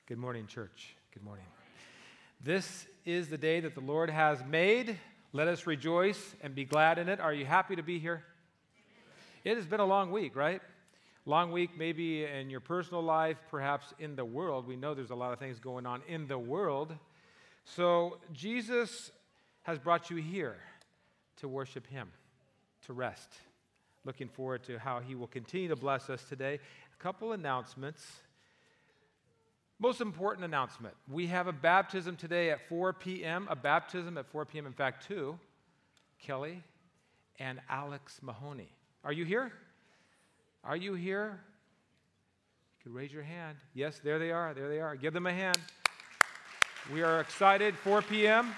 Good morning, church. Good morning. This is the day that the Lord has made. Let us rejoice and be glad in it. Are you happy to be here? It has been a long week, right? Long week maybe in your personal life, perhaps in the world. We know there's a lot of things going on in the world. So Jesus has brought you here to worship Him, to rest. Looking forward to how He will continue to bless us today. A couple announcements. Most important announcement. We have a baptism today at 4 p.m., a baptism at 4 p.m., in fact, two, Kelly and Alex Mahoney. Are you here? Are you here? You can raise your hand. Yes, there they are. There they are. Give them a hand. We are excited. 4 p.m.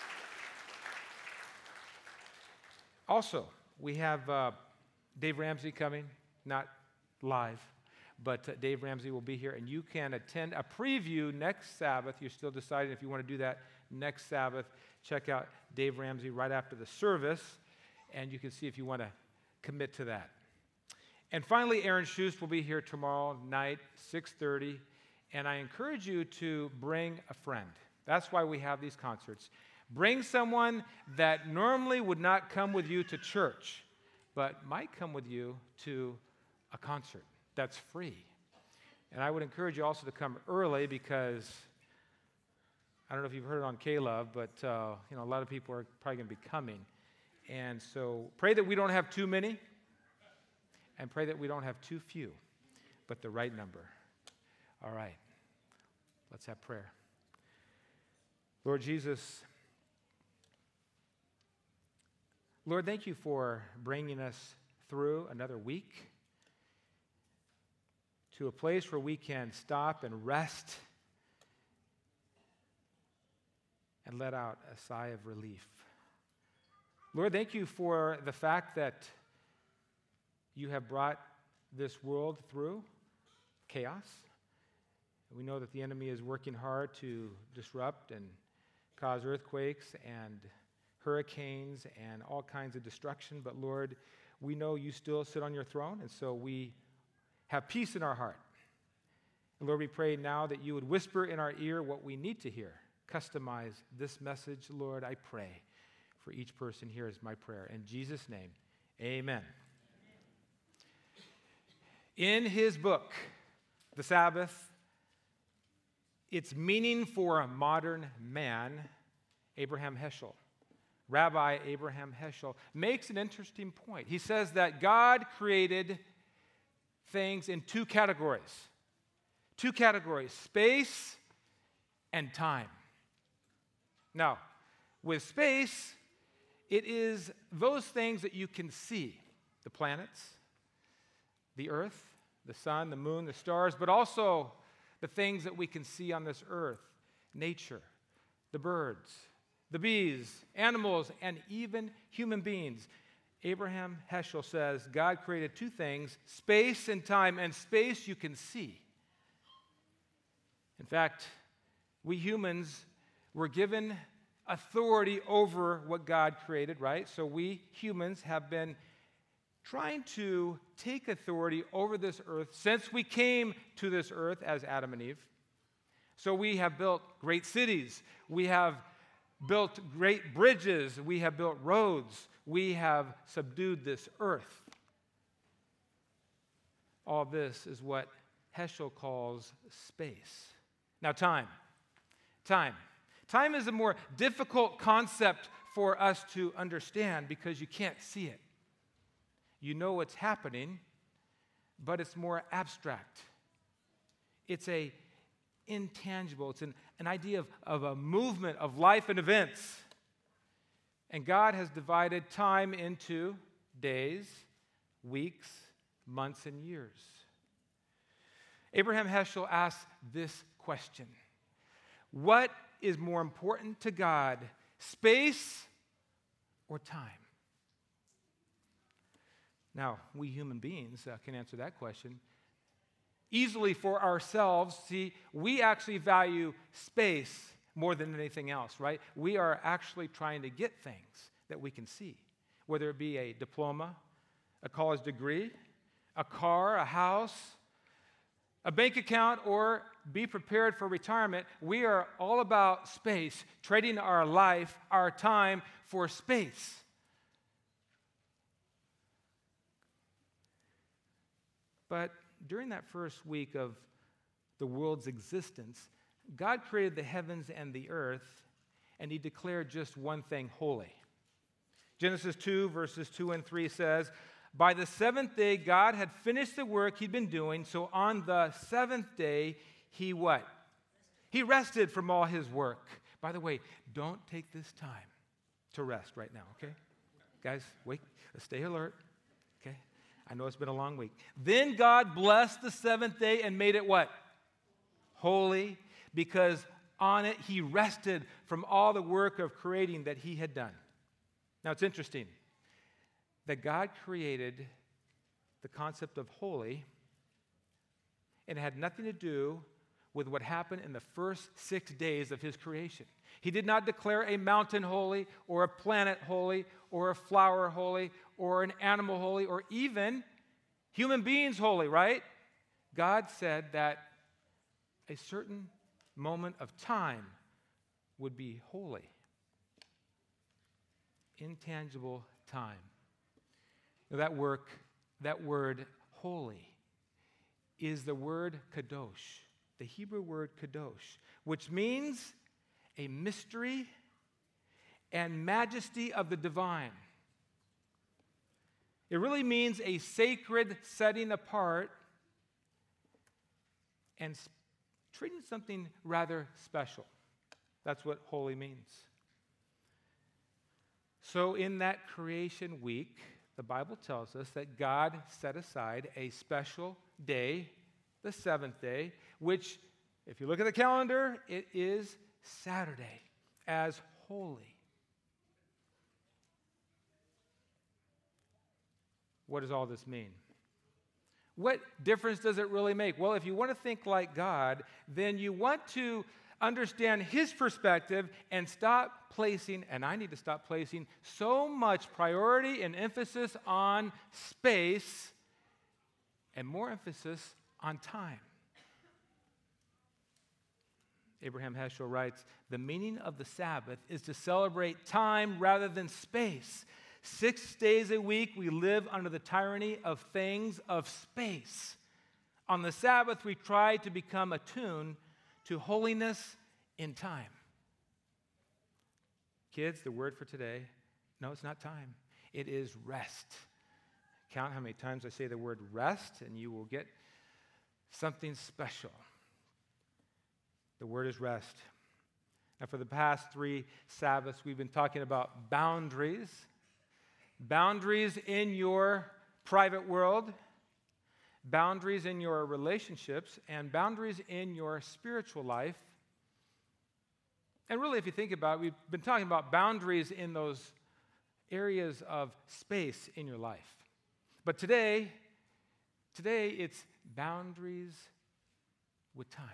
Also, we have Dave Ramsey coming, not live. But Dave Ramsey will be here, and you can attend a preview next Sabbath. You're still deciding if you want to do that next Sabbath. Check out Dave Ramsey right after the service, and you can see if you want to commit to that. And finally, Aaron Schust will be here tomorrow night, 6:30, and I encourage you to bring a friend. That's why we have these concerts. Bring someone that normally would not come with you to church, but might come with you to a concert. That's free. And I would encourage you also to come early because I don't know if you've heard it on K-Love, but a lot of people are probably going to be coming. And so pray that we don't have too many and pray that we don't have too few, but the right number. All right. Let's have prayer. Lord Jesus, Lord, thank you for bringing us through another week to a place where we can stop and rest and let out a sigh of relief. Lord, thank you for the fact that you have brought this world through chaos. We know that the enemy is working hard to disrupt and cause earthquakes and hurricanes and all kinds of destruction, but Lord, we know you still sit on your throne, and so we have peace in our heart. And Lord, we pray now that you would whisper in our ear what we need to hear. Customize this message, Lord, I pray. For each person here is my prayer. In Jesus' name, amen. In his book, The Sabbath, its meaning for a modern man, Abraham Heschel, Rabbi Abraham Heschel, makes an interesting point. He says that God created things in two categories, space and time. Now, with space, it is those things that you can see, the planets, the earth, the sun, the moon, the stars, but also the things that we can see on this earth, nature, the birds, the bees, animals, and even human beings. Abraham Heschel says God created two things, space and time, and space you can see. In fact, we humans were given authority over what God created, right? So we humans have been trying to take authority over this earth since we came to this earth as Adam and Eve. So we have built great cities. We have built great bridges. We have built roads. We have subdued this earth. All this is what Heschel calls space. Now, time. Time is a more difficult concept for us to understand because you can't see it. You know what's happening, but it's more abstract. It's a intangible. It's an idea of a movement of life and events. And God has divided time into days, weeks, months, and years. Abraham Heschel asks this question: what is more important to God, space or time? Now, we human beings can answer that question easily for ourselves. See, we actually value space more than anything else, right? We are actually trying to get things that we can see, whether it be a diploma, a college degree, a car, a house, a bank account or be prepared for retirement. We are all about space, trading our life, our time for space. But during that first week of the world's existence, God created the heavens and the earth, and he declared just one thing holy. Genesis 2, verses 2 and 3 says, by the seventh day, God had finished the work he'd been doing, so on the seventh day, he what? He rested from all his work. By the way, don't take this time to rest right now, okay? Guys, wait, stay alert, okay? I know it's been a long week. Then God blessed the seventh day and made it what? Holy, because on it he rested from all the work of creating that he had done. Now it's interesting that God created the concept of holy, and it had nothing to do with what happened in the first 6 days of his creation. He did not declare a mountain holy, or a planet holy, or a flower holy, or an animal holy, or even human beings holy, right? God said that a certain moment of time would be holy. Intangible time. Now that word holy is the word kadosh, the Hebrew word kadosh, which means a mystery and majesty of the divine. It really means a sacred setting apart and treating something rather special. That's what holy means. So in that creation week, the Bible tells us that God set aside a special day, the seventh day, which, if you look at the calendar, it is Saturday, as holy. What does all this mean? What difference does it really make? Well, if you want to think like God, then you want to understand his perspective and stop placing, and I need to stop placing, so much priority and emphasis on space and more emphasis on time. Abraham Heschel writes, the meaning of the Sabbath is to celebrate time rather than space. 6 days a week, we live under the tyranny of things of space. On the Sabbath, we try to become attuned to holiness in time. Kids, the word for today, no, it's not time. It is rest. Count how many times I say the word rest, and you will get something special. The word is rest. Now, for the past 3 Sabbaths, we've been talking about boundaries. Boundaries in your private world, boundaries in your relationships, and boundaries in your spiritual life. And really, if you think about it, we've been talking about boundaries in those areas of space in your life. But today it's boundaries with time.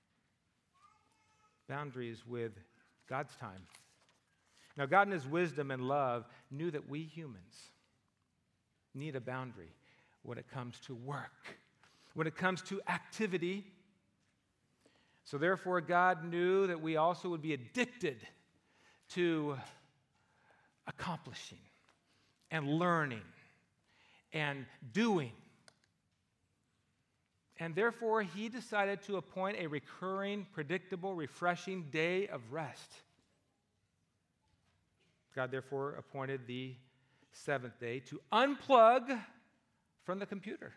Boundaries with God's time. Now, God in his wisdom and love knew that we humans need a boundary when it comes to work, when it comes to activity. So therefore, God knew that we also would be addicted to accomplishing and learning and doing. And therefore, he decided to appoint a recurring, predictable, refreshing day of rest. God therefore appointed the seventh day to unplug from the computer,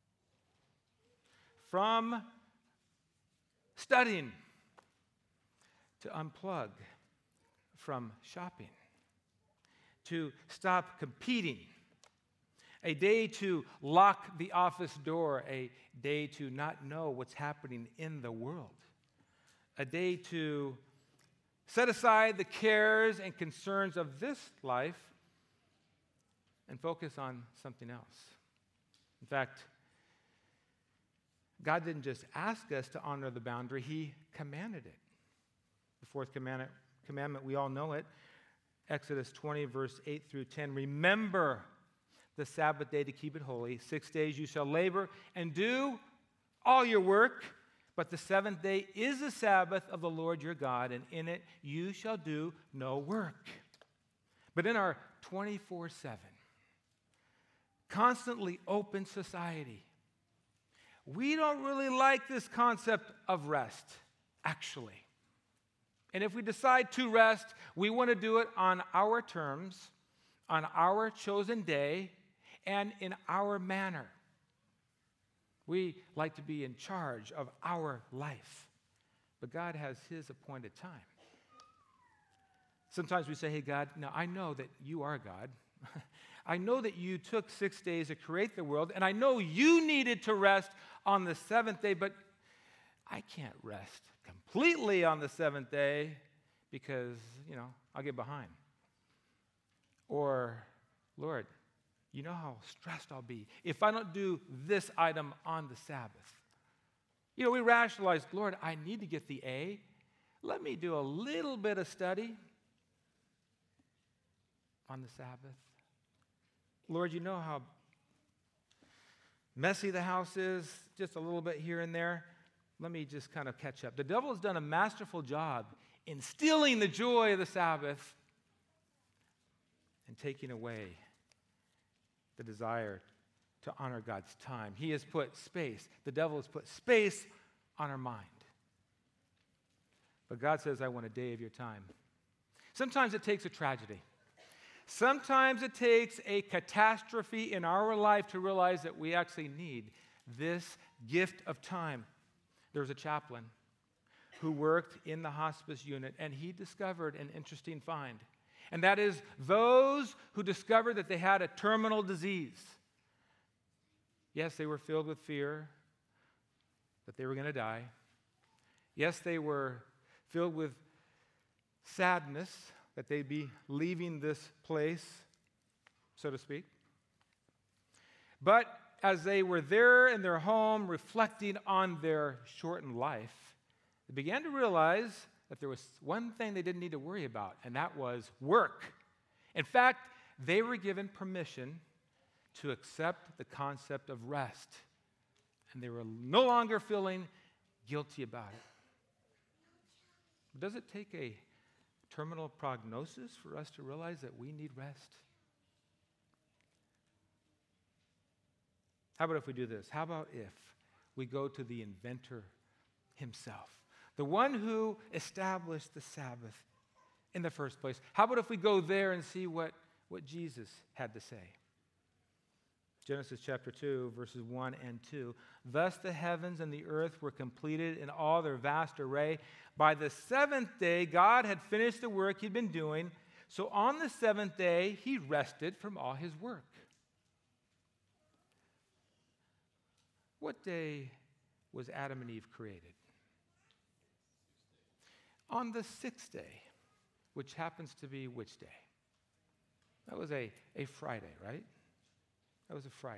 from studying, to unplug from shopping, to stop competing, a day to lock the office door, a day to not know what's happening in the world, a day to set aside the cares and concerns of this life and focus on something else. In fact, God didn't just ask us to honor the boundary, he commanded it. The fourth commandment, we all know it. Exodus 20, verse 8 through 10. Remember the Sabbath day to keep it holy. 6 days you shall labor and do all your work, but the seventh day is the Sabbath of the Lord your God, and in it you shall do no work. But in our 24/7, constantly open society, we don't really like this concept of rest, actually. And if we decide to rest, we want to do it on our terms, on our chosen day, and in our manner. We like to be in charge of our life, but God has his appointed time. Sometimes we say, hey, God, now I know that you are God. I know that you took 6 days to create the world, and I know you needed to rest on the seventh day, but I can't rest completely on the seventh day because, I'll get behind. Or, Lord, you know how stressed I'll be if I don't do this item on the Sabbath. We rationalize, Lord, I need to get the A. Let me do a little bit of study on the Sabbath. Lord, you know how messy the house is, just a little bit here and there. Let me just kind of catch up. The devil has done a masterful job in stealing the joy of the Sabbath and taking away the desire to honor God's time. He has put space. The devil has put space on our mind. But God says, I want a day of your time. Sometimes it takes a tragedy. Sometimes it takes a catastrophe in our life to realize that we actually need this gift of time. There was a chaplain who worked in the hospice unit, and he discovered an interesting find. And that is those who discovered that they had a terminal disease. Yes, they were filled with fear that they were going to die. Yes, they were filled with sadness that they'd be leaving this place, so to speak. But as they were there in their home reflecting on their shortened life, they began to realize that there was one thing they didn't need to worry about, and that was work. In fact, they were given permission to accept the concept of rest, and they were no longer feeling guilty about it. Does it take a terminal prognosis for us to realize that we need rest? How about if we do this? How about if we go to the inventor himself, the one who established the Sabbath in the first place? How about if we go there and see what Jesus had to say? Genesis chapter 2, verses 1 and 2. Thus the heavens and the earth were completed in all their vast array. By the seventh day, God had finished the work he'd been doing. So on the seventh day, he rested from all his work. What day was Adam and Eve created? On the sixth day, which happens to be which day? That was a Friday, right? That was a Friday.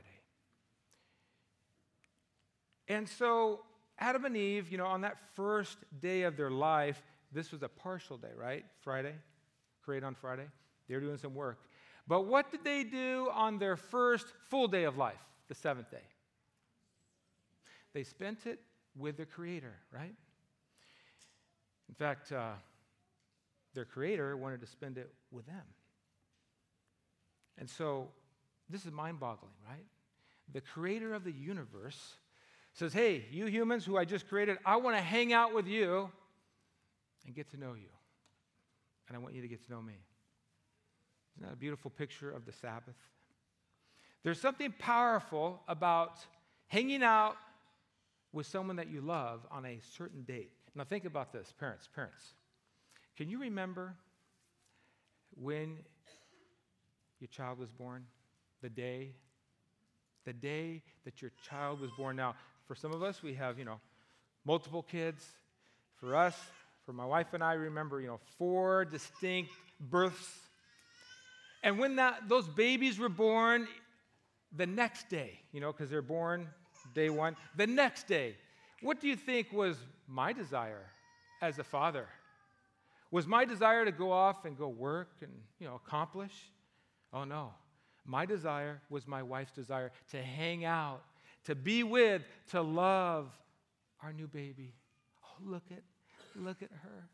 And so Adam and Eve, on that first day of their life, this was a partial day, right? Friday, create on Friday. They were doing some work. But what did they do on their first full day of life, the seventh day? They spent it with their Creator, right? In fact, their Creator wanted to spend it with them. And so this is mind-boggling, right? The Creator of the universe says, hey, you humans who I just created, I want to hang out with you and get to know you. And I want you to get to know me. Isn't that a beautiful picture of the Sabbath? There's something powerful about hanging out with someone that you love on a certain date. Now think about this, parents. Can you remember when your child was born? The day that your child was born. Now, for some of us, we have, multiple kids. For us, for my wife and I, remember, 4 distinct births. And when those babies were born, the next day, because they're born day one, the next day, what do you think was my desire as a father? Was my desire to go off and go work and, accomplish? Oh, no. My desire was my wife's desire to hang out, to be with, to love our new baby. Oh, look at her.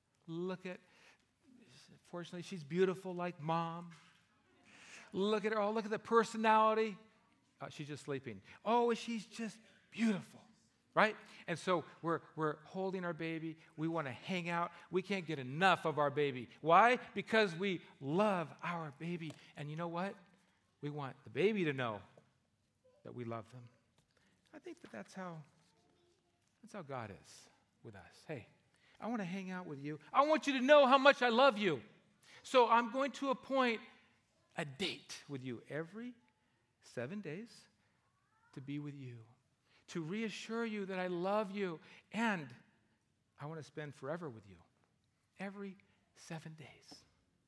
Fortunately, she's beautiful like Mom. Look at her. Oh, look at the personality. She's just sleeping. Oh, she's just beautiful, right? And so we're holding our baby. We want to hang out. We can't get enough of our baby. Why? Because we love our baby. And you know what? We want the baby to know that we love them. I think that's how God is with us. Hey, I want to hang out with you. I want you to know how much I love you. So I'm going to appoint a date with you every 7 days to be with you, to reassure you that I love you, and I want to spend forever with you every 7 days.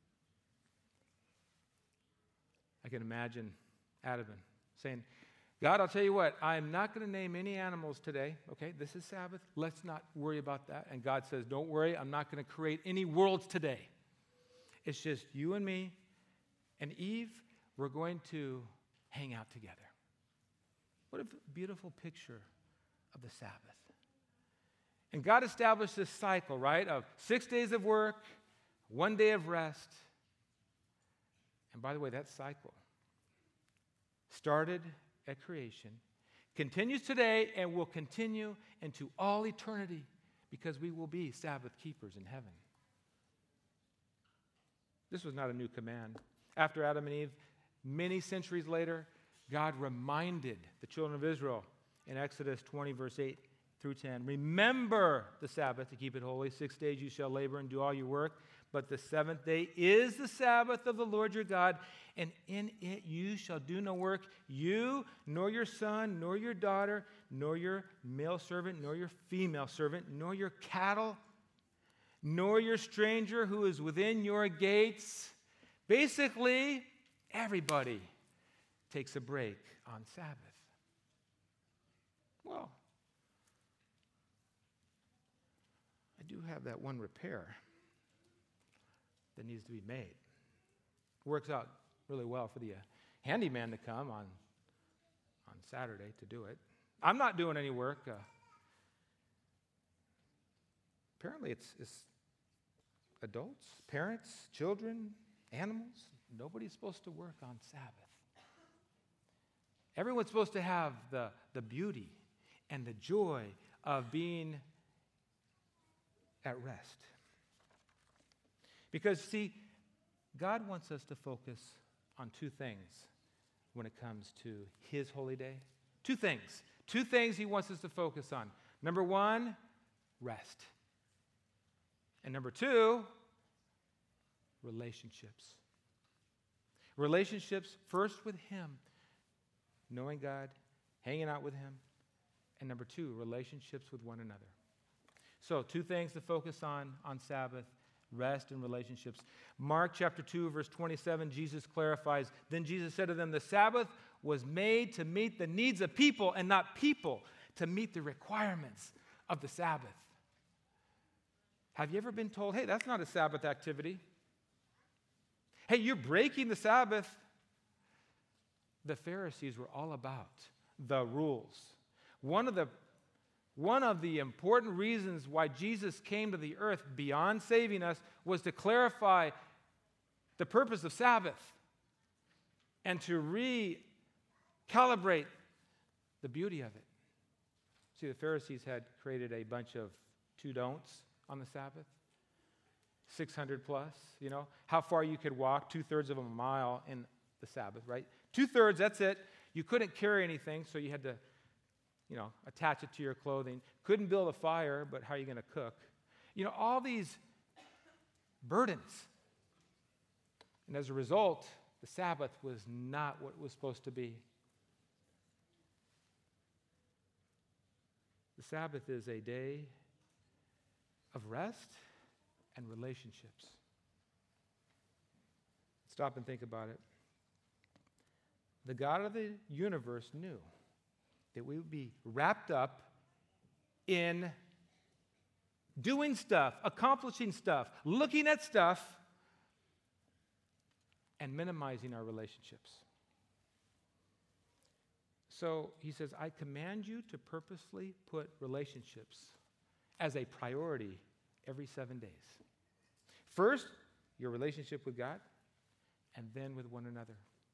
I can imagine Adam saying, God, I'll tell you what, I'm not going to name any animals today. Okay, this is Sabbath. Let's not worry about that. And God says, don't worry, I'm not going to create any worlds today. It's just you and me and Eve. We're going to hang out together. What a beautiful picture of the Sabbath. And God established this cycle, right, of 6 days of work, 1 day of rest. And by the way, that cycle started at creation, continues today, and will continue into all eternity because we will be Sabbath keepers in heaven. This was not a new command. After Adam and Eve, many centuries later, God reminded the children of Israel in Exodus 20, verse 8 through 10, remember the Sabbath to keep it holy. 6 days you shall labor and do all your work, but the seventh day is the Sabbath of the Lord your God, and in it you shall do no work, you, nor your son, nor your daughter, nor your male servant, nor your female servant, nor your cattle, nor your stranger who is within your gates. Basically, everybody takes a break on Sabbath. Well, I do have that one repair that needs to be made. Works out really well for the handyman to come on Saturday to do it. I'm not doing any work. Apparently it's adults, parents, children, animals. Nobody's supposed to work on Sabbath. Everyone's supposed to have the beauty and the joy of being at rest. Because, see, God wants us to focus on two things when it comes to His holy day. Two things. Two things He wants us to focus on. Number one, rest. And number two, relationships. Relationships first with Him, knowing God, hanging out with Him. And number two, relationships with one another. So, two things to focus on Sabbath: rest and relationships. Mark chapter 2, verse 27, Jesus clarifies, then Jesus said to them, the Sabbath was made to meet the needs of people and not people to meet the requirements of the Sabbath. Have you ever been told, hey, that's not a Sabbath activity? Hey, you're breaking the Sabbath. The Pharisees were all about the rules. One of the important reasons why Jesus came to the earth beyond saving us was to clarify the purpose of Sabbath and to recalibrate the beauty of it. See, the Pharisees had created a bunch of two don'ts on the Sabbath, 600 plus, how far you could walk, 2/3 of a mile in the Sabbath, right? 2/3, that's it. You couldn't carry anything, so you had to attach it to your clothing. Couldn't build a fire, but how are you going to cook? All these burdens. And as a result, the Sabbath was not what it was supposed to be. The Sabbath is a day of rest and relationships. Stop and think about it. The God of the universe knew that we would be wrapped up in doing stuff, accomplishing stuff, looking at stuff, and minimizing our relationships. So he says, I command you to purposely put relationships as a priority every 7 days. First, your relationship with God, and then with one another.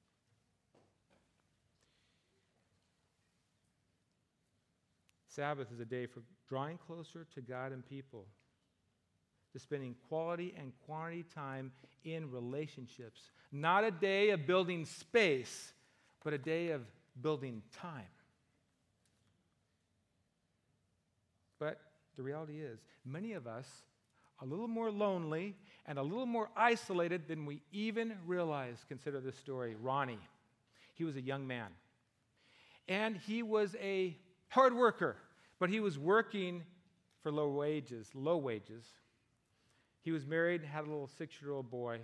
Sabbath is a day for drawing closer to God and people, to spending quality and quantity time in relationships. Not a day of building space, but a day of building time. But the reality is, many of us are a little more lonely and a little more isolated than we even realize. Consider this story. Ronnie, he was a young man, and he was a hard worker, but he was working for low wages. He was married and had a little 6-year-old boy.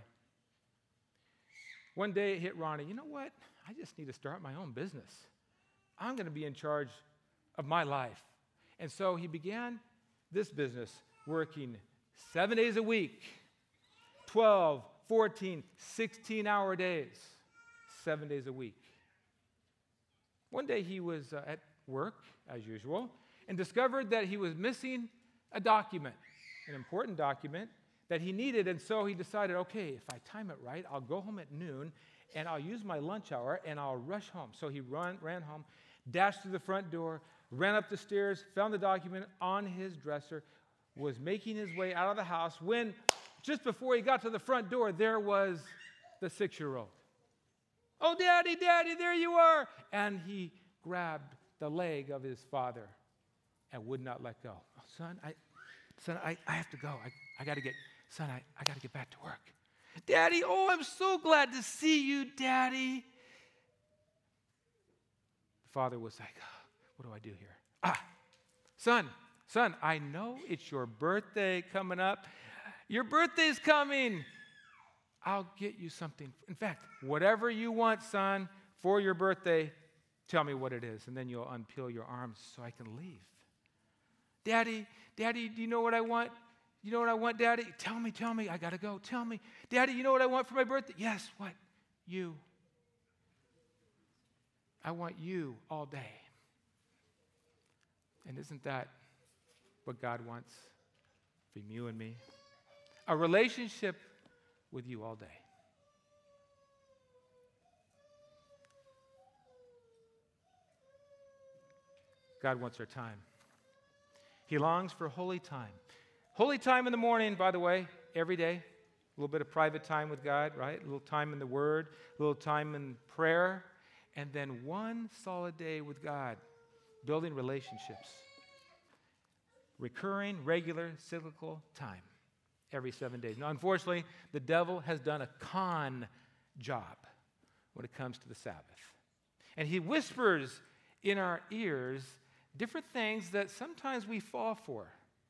One day it hit Ronnie, you know what? I just need to start my own business. I'm going to be in charge of my life. And so he began this business, working 7 days a week, 12, 14, 16-hour days, 7 days a week. One day he was at work, as usual, and discovered that he was missing a document, an important document that he needed. And so he decided, okay, if I time it right, I'll go home at noon, and I'll use my lunch hour, and I'll rush home. So he ran home, dashed through the front door, ran up the stairs, found the document on his dresser, was making his way out of the house when, just before he got to the front door, there was the 6-year-old. Oh, Daddy, there you are. And he grabbed the leg of his father and would not let go. Oh, son, I have to go. I got to get back to work. Daddy, oh, I'm so glad to see you, Daddy. The father was like, oh, what do I do here? Son, I know it's your birthday coming up. Your birthday's coming. I'll get you something. In fact, whatever you want, son, for your birthday, tell me what it is, and then you'll unpeel your arms so I can leave. Daddy, do you know what I want? You know what I want, Daddy? Tell me, I gotta go. Tell me. Daddy, you know what I want for my birthday? Yes, what? You. I want you all day. And isn't that what God wants from you and me? A relationship with you all day. God wants our time. He longs for holy time. Holy time in the morning, by the way, every day. A little bit of private time with God, right? A little time in the Word, a little time in prayer, and then one solid day with God, building relationships. Recurring, regular, cyclical time every 7 days. Now, unfortunately, the devil has done a con job when it comes to the Sabbath. And he whispers in our ears different things that sometimes we fall for.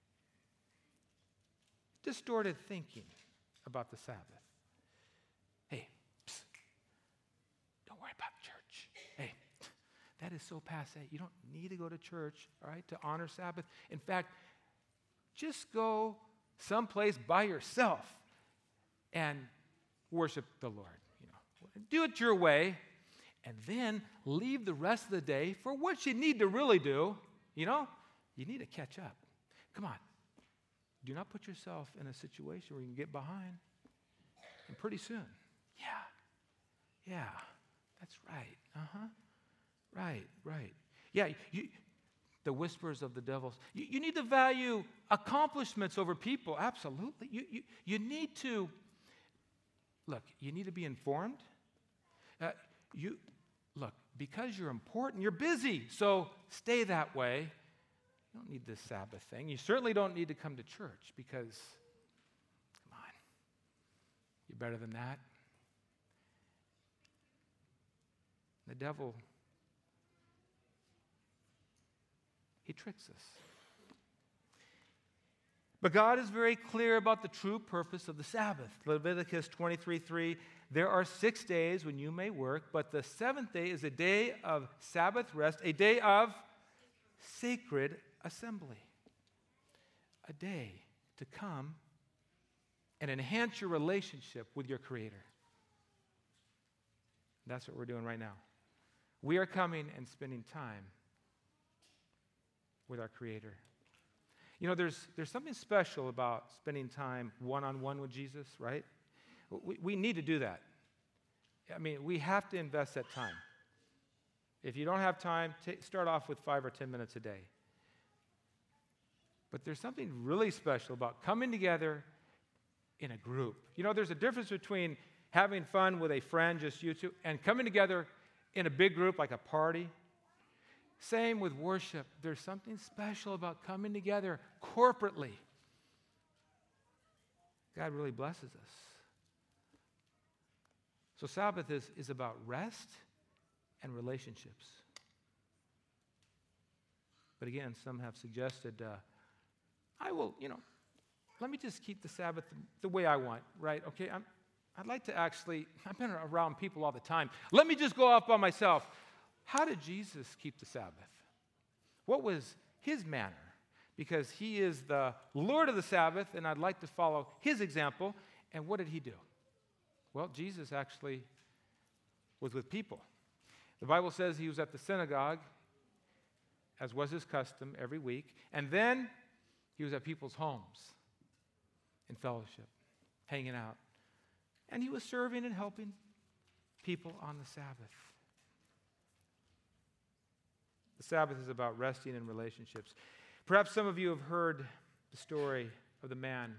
Distorted thinking about the Sabbath. Hey, don't worry about church. Hey, that is so passé. You don't need to go to church, all right, to honor Sabbath. In fact, just go someplace by yourself and worship the Lord. Do it your way, and then leave the rest of the day for what you need to really do. You need to catch up. Come on. Do not put yourself in a situation where you can get behind. And pretty soon, yeah, that's right. Right. Yeah, the whispers of the devils. You need to value accomplishments over people. Absolutely. You need to, you need to be informed. Because you're important, you're busy, so stay that way. You don't need this Sabbath thing. You certainly don't need to come to church because, come on, you're better than that. The devil, he tricks us. But God is very clear about the true purpose of the Sabbath. Leviticus 23:3, there are 6 days when you may work, but the seventh day is a day of Sabbath rest, a day of sacred assembly. A day to come and enhance your relationship with your Creator. That's what we're doing right now. We are coming and spending time with our Creator. You know, there's something special about spending time one-on-one with Jesus, right? We need to do that. I mean, we have to invest that time. If you don't have time, start off with 5 or 10 minutes a day. But there's something really special about coming together in a group. You know, there's a difference between having fun with a friend, just you two, and coming together in a big group like a party. Same with worship. There's something special about coming together corporately. God really blesses us. So Sabbath is about rest and relationships. But again, some have suggested, let me just keep the Sabbath the way I want, right? Okay, I'd like to I've been around people all the time. Let me just go off by myself. How did Jesus keep the Sabbath? What was his manner? Because he is the Lord of the Sabbath, and I'd like to follow his example. And what did he do? Well, Jesus actually was with people. The Bible says he was at the synagogue, as was his custom every week, and then he was at people's homes in fellowship, hanging out. And he was serving and helping people on the Sabbath. The Sabbath is about resting in relationships. Perhaps some of you have heard the story of the man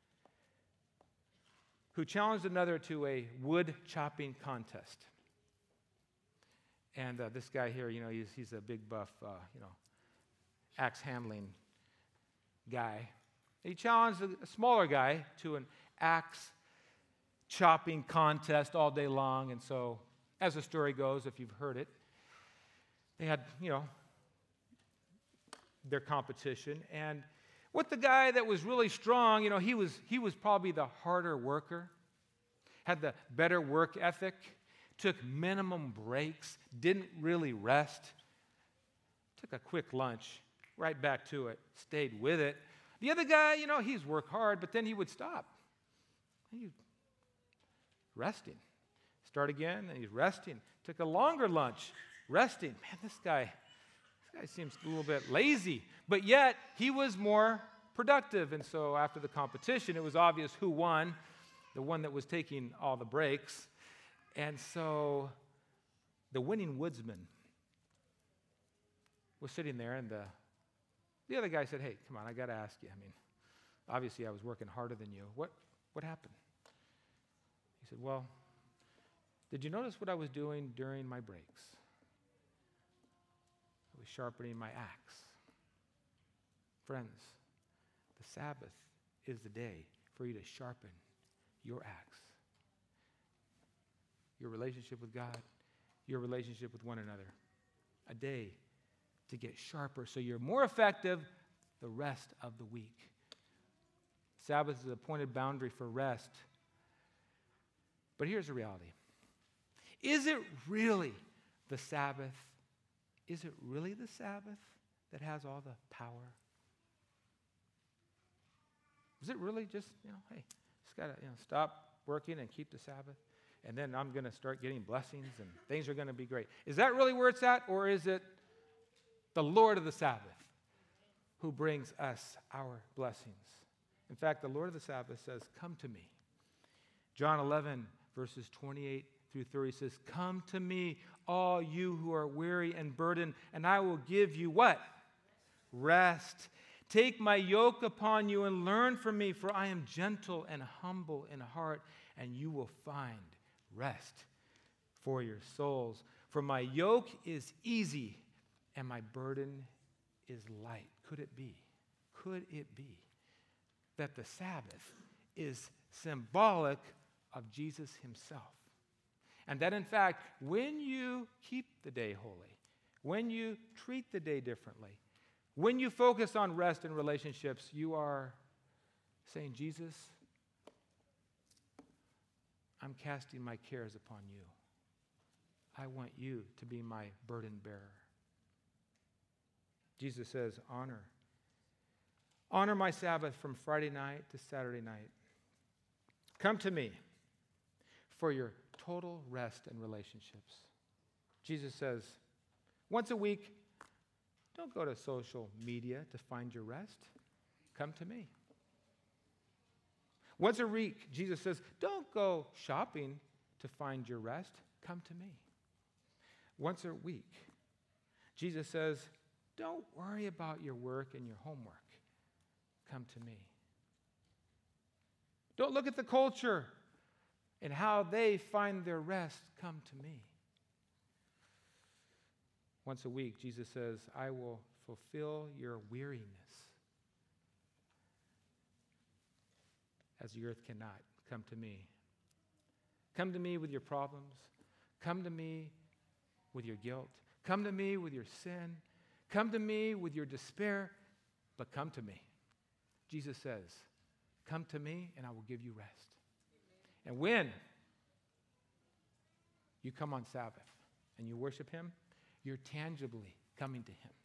who challenged another to a wood chopping contest. And this guy here, he's a big buff, axe handling guy. He challenged a smaller guy to an axe chopping contest all day long. And so, as the story goes, if you've heard it, they had, their competition. And with the guy that was really strong, he was probably the harder worker, had the better work ethic, took minimum breaks, didn't really rest, took a quick lunch, right back to it, stayed with it. The other guy, he's worked hard, but then he would stop. He's resting. Start again, and he's resting. Took a longer lunch, resting. Man, this guy seems a little bit lazy, but yet he was more productive. And so after the competition, it was obvious who won, the one that was taking all the breaks. And so the winning woodsman was sitting there, and the other guy said, "Hey, come on, I got to ask you. I mean, obviously I was working harder than you. What happened?" He said, "Well, did you notice what I was doing during my breaks? I was sharpening my axe." Friends, the Sabbath is the day for you to sharpen your axe. Your relationship with God, your relationship with one another. A day to get sharper so you're more effective the rest of the week. Sabbath is an appointed boundary for rest. But here's the reality. Is it really the Sabbath? Is it really the Sabbath that has all the power? Is it really just, hey, just got to stop working and keep the Sabbath, and then I'm going to start getting blessings and things are going to be great? Is that really where it's at, or is it the Lord of the Sabbath who brings us our blessings? In fact, the Lord of the Sabbath says, "Come to me." John 11, verses 28 through 30 says, "Come to me, all you who are weary and burdened, and I will give you" what? Rest. "Take my yoke upon you and learn from me, for I am gentle and humble in heart, and you will find rest for your souls. For my yoke is easy and my burden is light." Could it be that the Sabbath is symbolic of Jesus himself? And that in fact, when you keep the day holy, when you treat the day differently, when you focus on rest and relationships, you are saying, "Jesus, I'm casting my cares upon you. I want you to be my burden bearer." Jesus says, honor my Sabbath from Friday night to Saturday night. Come to me for your total rest and relationships. Jesus says, once a week, don't go to social media to find your rest. Come to me. Once a week, Jesus says, don't go shopping to find your rest. Come to me. Once a week, Jesus says, don't worry about your work and your homework. Come to me. Don't look at the culture and how they find their rest. Come to me. Once a week, Jesus says, I will fulfill your weariness as the earth cannot. Come to me. Come to me with your problems. Come to me with your guilt. Come to me with your sin. Come to me with your despair, but come to me. Jesus says, come to me and I will give you rest. Amen. And when you come on Sabbath and you worship him, you're tangibly coming to him.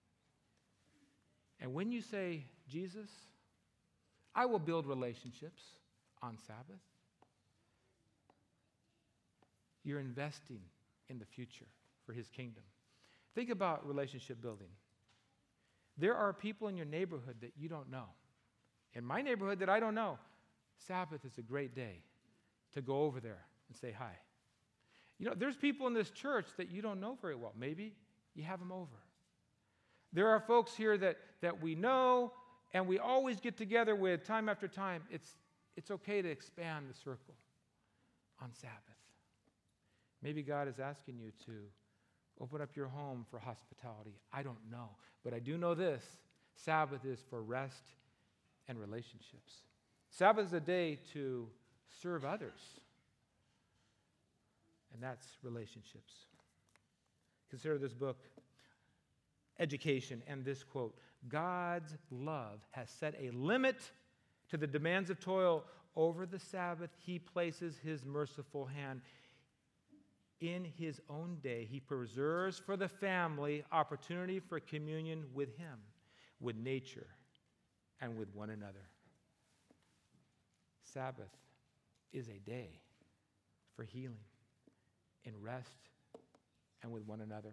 And when you say, Jesus, I will build relationships on Sabbath, you're investing in the future for his kingdom. Think about relationship building. There are people in your neighborhood that you don't know. In my neighborhood that I don't know, Sabbath is a great day to go over there and say hi. You know, there's people in this church that you don't know very well. Maybe you have them over. There are folks here that we know and we always get together with time after time. It's okay to expand the circle on Sabbath. Maybe God is asking you to open up your home for hospitality. I don't know. But I do know this. Sabbath is for rest and relationships. Sabbath is a day to serve others. And that's relationships. Consider this book, Education, and this quote: God's love has set a limit to the demands of toil. Over the Sabbath, he places his merciful hand. In his own day, he preserves for the family opportunity for communion with him, with nature, and with one another. Sabbath is a day for healing, in rest, and with one another.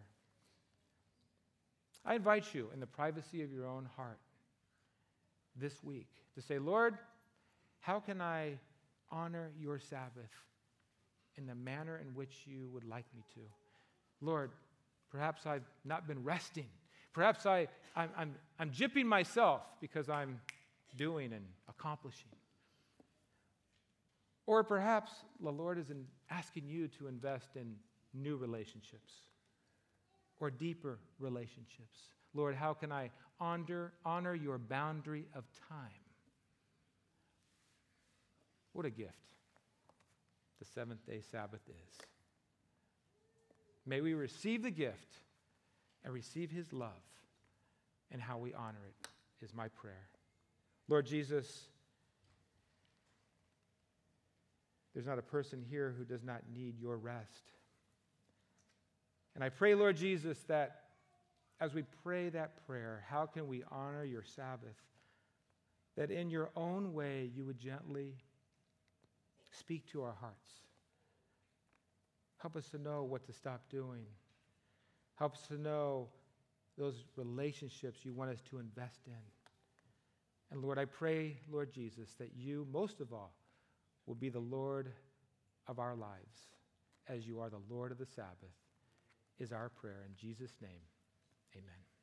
I invite you in the privacy of your own heart this week to say, Lord, how can I honor your Sabbath in the manner in which you would like me to? Lord, perhaps I've not been resting. Perhaps I'm gypping myself because I'm doing and accomplishing. Or perhaps the Lord is asking you to invest in new relationships or deeper relationships. Lord, how can I honor your boundary of time? What a gift the seventh-day Sabbath is. May we receive the gift and receive his love, and how we honor it is my prayer. Lord Jesus, there's not a person here who does not need your rest. And I pray, Lord Jesus, that as we pray that prayer, how can we honor your Sabbath? That in your own way you would gently speak to our hearts. Help us to know what to stop doing. Help us to know those relationships you want us to invest in. And Lord, I pray, Lord Jesus, that you, most of all, will be the Lord of our lives, as you are the Lord of the Sabbath, is our prayer. In Jesus' name, amen.